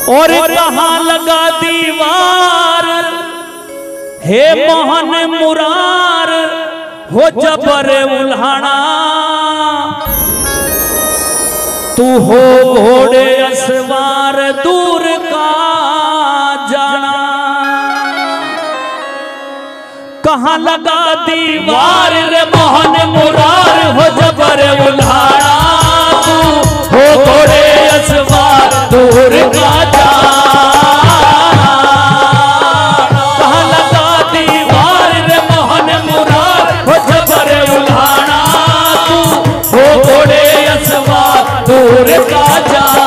और कहाँ लगा दीवार हे मोहन मुरार हो जबर उल्हाना तू हो घोड़े असवार दूर का जाना। कहाँ लगा दीवार रे मोहन मुरार हो जबर उल्हाना तू हो घोड़े असवार दूर का जाना। कहाँ लगा दीवार रे मोहन मुरार हो जबर उल्हाना तू हो घोड़े असवार दूर का जाना।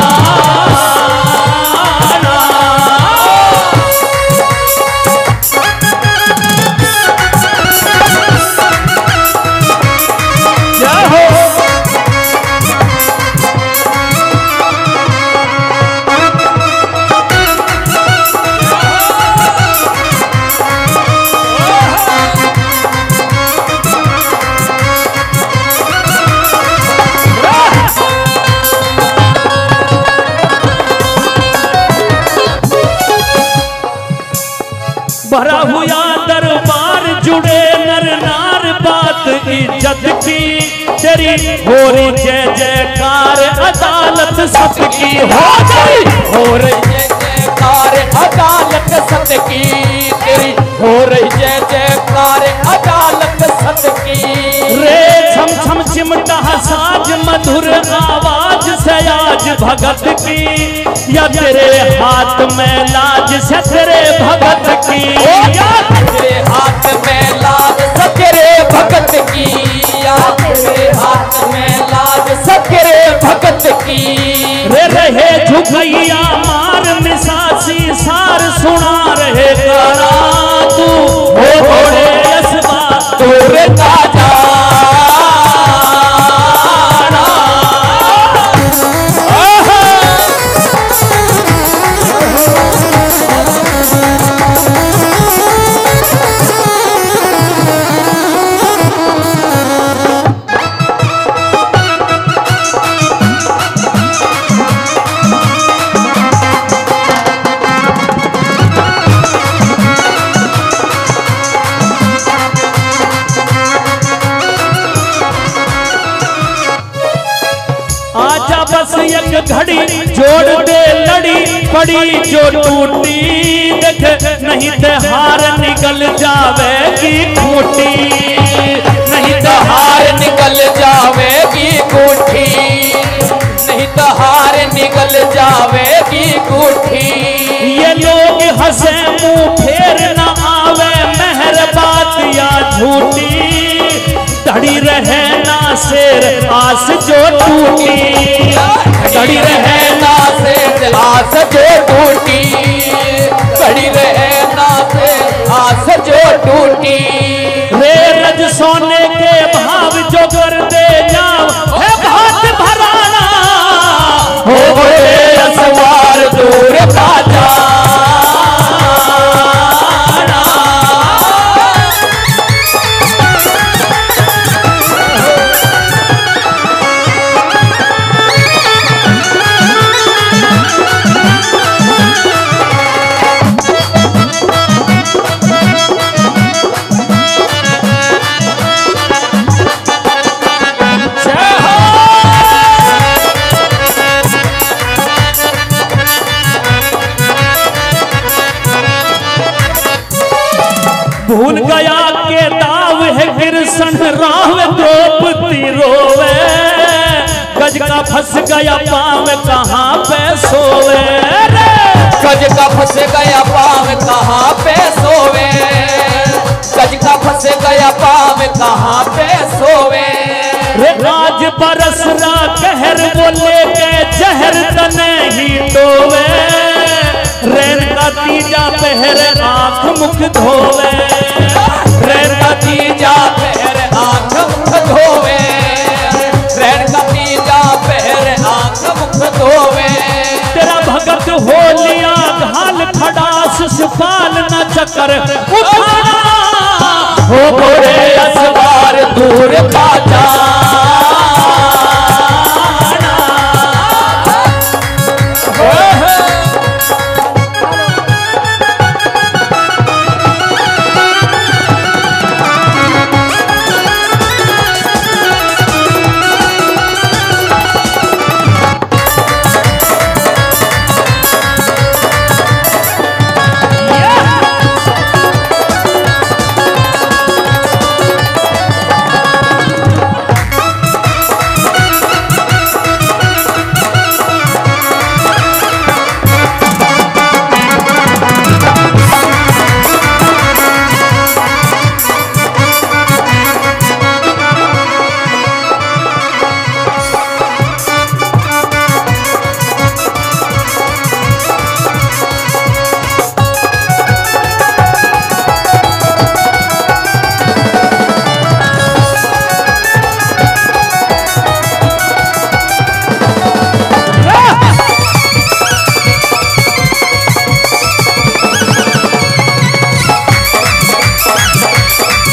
भरा हुआ दरबार जुड़े नर नार बात इज्जत की तेरी हो रही जय जयकार अदालत सबकी हो गई हो रही जय जयकार अदालत सबकी तेरी हो रही जय जयकार अदालत सबकी। रे छम छम चिमटा साज मधुर आवाज से आज भगत की या तेरे हाथ में लाज से तेरे भगत की या तेरे हाथ में लाज से तेरे भगत की या तेरे हाथ में लाज से तेरे भगत की। रे रहे झुकैया मार मिसासी सार सुना रहे करा तू हो घोड़े असवा दूर का जाना। आजा बस एक घड़ी जोड़ दे लड़ी पड़ी जो टूटी देख नहीं तो हार निकल जावेगी खूंटी नहीं तो हार निकल जावेगी कूठी नहीं तो हार निकल जावेगी कूठी। ये लोग हंसे मुंह फेर न आवे मेहर बात या झूठी धड़ी रहे ना शेर आस जो टूटी खड़ी रहे ना से आस जो टूटी खड़ी रहे ना से आस जो टूटी। रे रज सोने के भाव जो कर दे जाओ है भात भराना हो गए असवार दूर का जाना। भूल गया के दाव है कृष्ण राव द्रौपदी रोवे गज का फंस गया पाँव कहाँ पे सोवे गज का फंस गया पाँव कहाँ पे सोवे गज का फंस गया पाँव कहाँ पे सोवे। रे आज बरस रा कहर बोले के जहर तने ही टोवे रैन का तीजा पहर आँख मुख धोवे रैन का तीजा पहर आँख मुख धोवे रैन का तीजा पहर आँख मुख धोवे। तेरा भगत हो लिया घाल खड़ास सुपाल न चकर हो घोड़े असवार दूर का जाना।